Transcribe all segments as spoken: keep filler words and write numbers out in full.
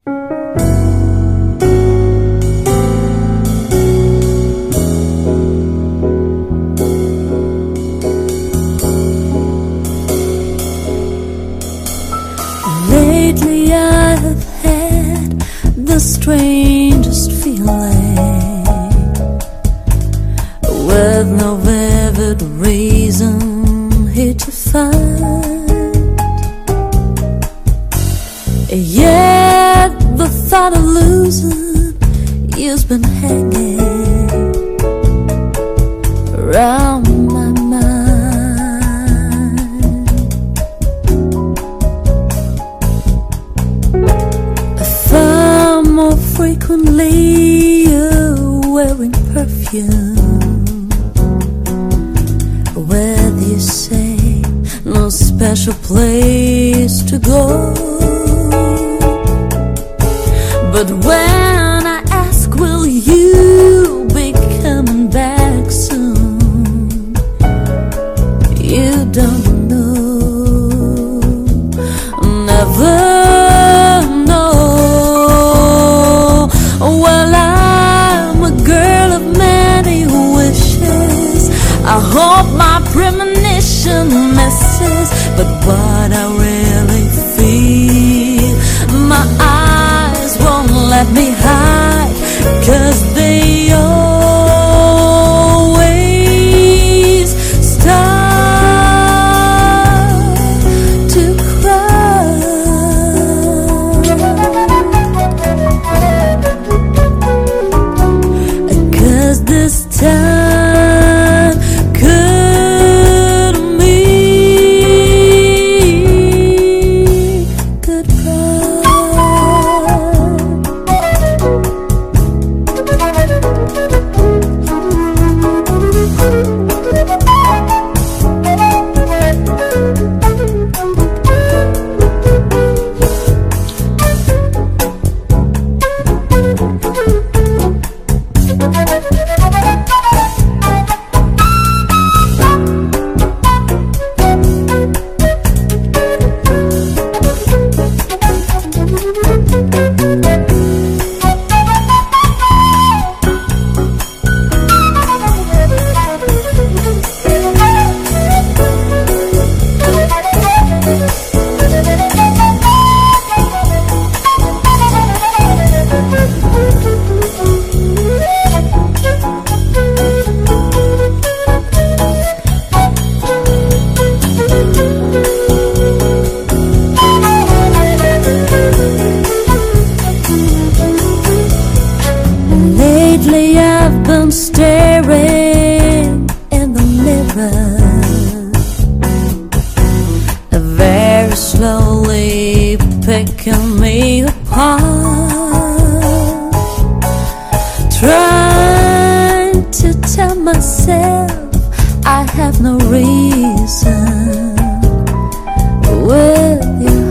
Lately I have had the strangest feeling, with no vivid reason here to find. Yet the thought of losing you's been hanging around my mind. Far more frequently you're wearing perfume, where you say no special place to go. But when I ask, will you be coming back soon, you don't know, never know. Well, I'm a girl of many wishes, I hope my premonition misses. But what I really feel, my eyes won't let me hide, 'cause they always start to cry. 'Cause this time could mean goodbye. Lately I've been staring in the mirror, very slowly picking me apart, trying to tell myself I have no reason with your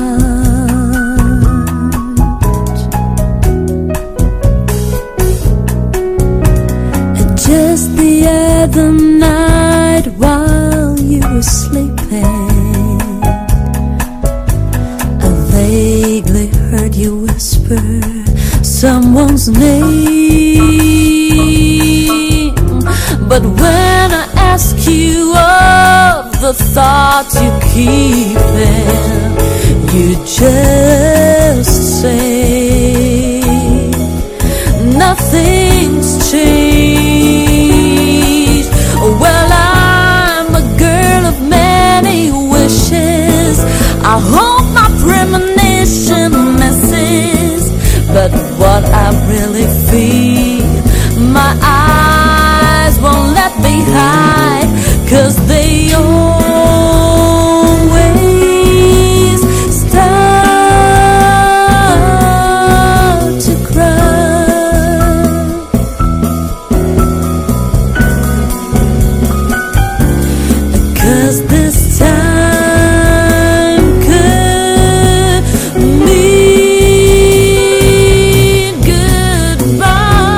heart. Just the other night while you were sleeping, I vaguely heard you whisper someone's name. But when I ask you of the thoughts you keep in, you just say nothing's changed. Well, I'm a girl of many wishes, I hope my premonition misses. But what I really feel, my eyes won't let me hide, 'cause they always start to cry. 'Cause this time could mean goodbye.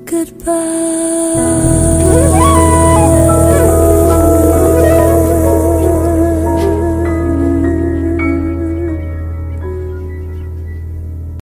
goodbye.